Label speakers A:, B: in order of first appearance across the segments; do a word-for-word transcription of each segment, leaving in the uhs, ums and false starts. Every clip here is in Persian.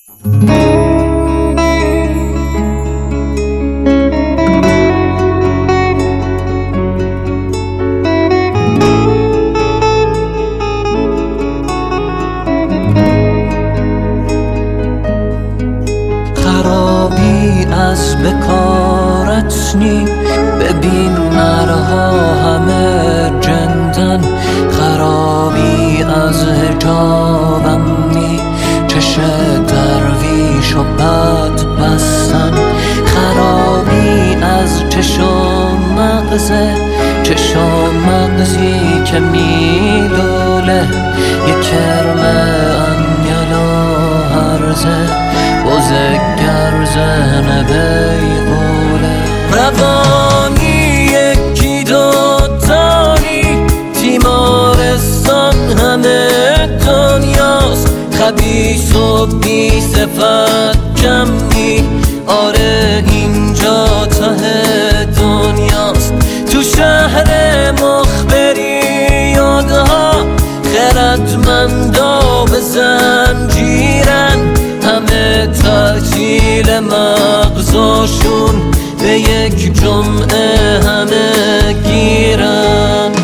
A: خرابی از بکارت نی، ببین نرها همه جندن. خرابی از حجابم نی، چش درویش و بد بستن. خرابی از چش و مغزه، چش و مغزی که میلوله. یک کرمه انگلا هرزه، بوزه گرزنه بیغوله. روانی یکی دوتانی، تیمارستان همه دنیاست. خبیث و بی صفت کمی، آره اینجا ته دنیاست. تو شهر مخبری یادها، خردمندا به زنجیرن. همه تعطیل مغزاشون، به یک جمعه همه گیرن.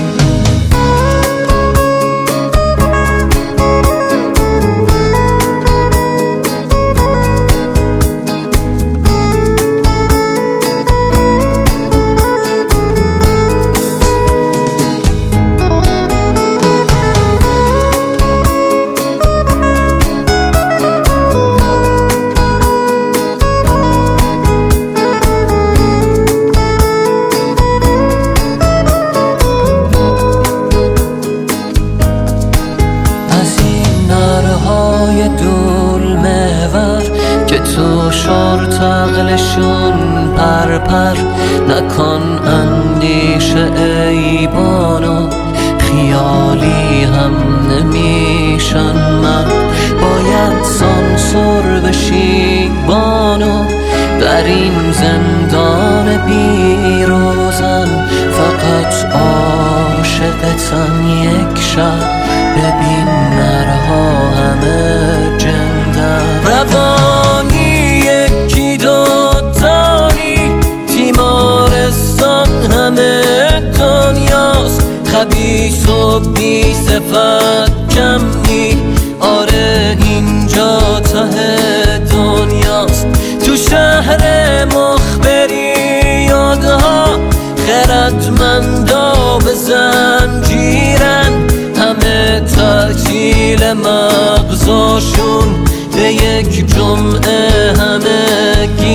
A: دول محور که تو شورت عقلشون پرپر. نکن اندیشه ای بانو، خیالی هم نمیشن. من باید سانسور بشی بانو، در این زندان بی روزن. فقط عاشقتن یک شب، ببین نرها همه جندن. روانی یکی دوتانی، تیمارستان همه دنیاست. خبیث و بی صفت کمی، آره اینجا ته دنیاست. تو شهر مخبری یادها، خردمندا به زنجیرن. همه تعطیل مغزاشون، به یک جمعه همه